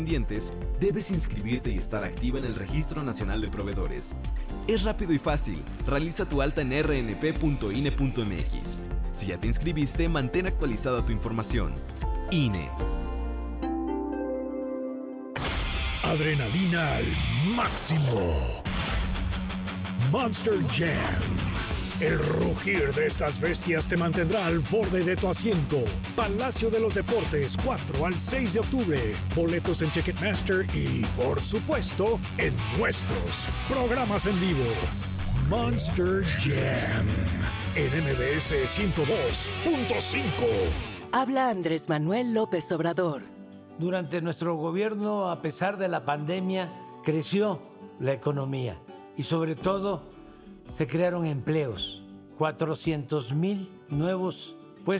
Pendientes, debes inscribirte y estar activa en el Registro Nacional de Proveedores. Es rápido y fácil. Realiza tu alta en rnp.ine.mx. Si ya te inscribiste, mantén actualizada tu información. INE. Adrenalina al máximo. Monster Jam. El rugir de estas bestias te mantendrá al borde de tu asiento. Palacio de los Deportes, 4 al 6 de octubre. Boletos en Ticketmaster y, por supuesto, en nuestros programas en vivo. Monster Jam. En MBS 102.5. Habla Andrés Manuel López Obrador. Durante nuestro gobierno, a pesar de la pandemia, creció la economía y sobre todo se crearon empleos, 400,000 nuevos